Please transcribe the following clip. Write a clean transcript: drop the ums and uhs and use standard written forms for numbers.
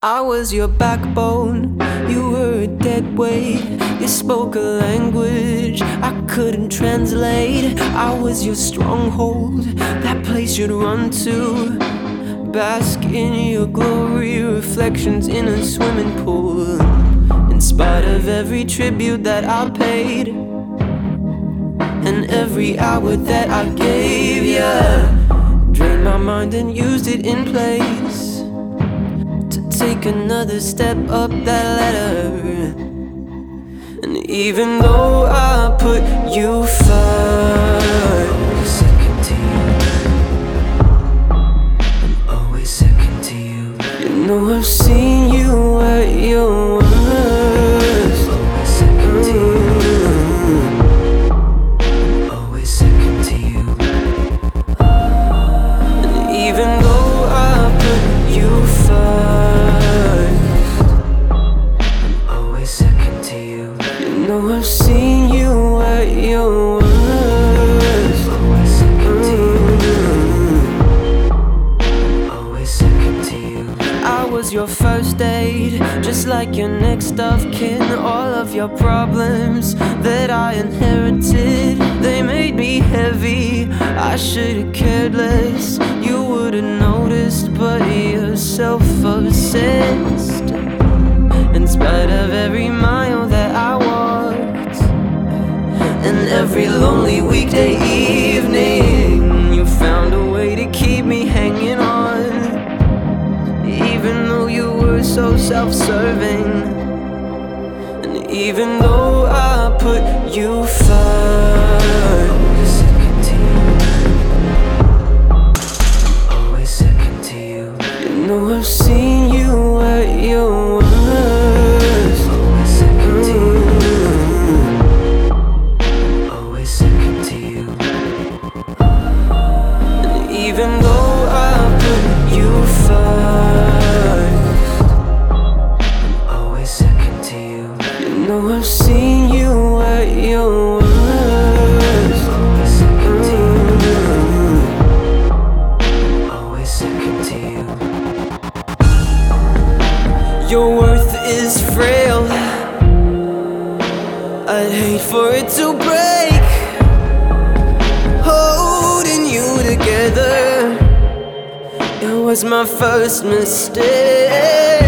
I was your backbone, you were a dead weight. You spoke a language I couldn't translate. I was your stronghold, that place you'd run to. Bask in your glory, reflections in a swimming pool. In spite of every tribute that I paid, and every hour that I gave you, drained my mind and used it in place to take another step up that ladder. And even though I put you first, second to you, I'm always second to you. You know I've seen you at your worst, always second to you, I'm always second to you. And even though I put you first, I'm always second to you. You know I've seen you at your worst, always second to you, I'm always second to you. I was your first aid, just like your next of kin. All of your problems that I inherited, they made me heavy. I should've cared less, you would've noticed, but you're self-obsessed. In spite of every mile that I walked, and every lonely weekday evening, you found a way to keep me hanging on, even though you were so self-serving. And even though I put you first, second to you, I'm always second to you. You know I've seen you at your worst, always second to you, I'm always second to you. And even though I put you first, I'm always second to you. You know I've seen you at your worst, always second to you, I'm always second to you. Your worth is frail, I'd hate for it to break. Holding you together, it was my first mistake.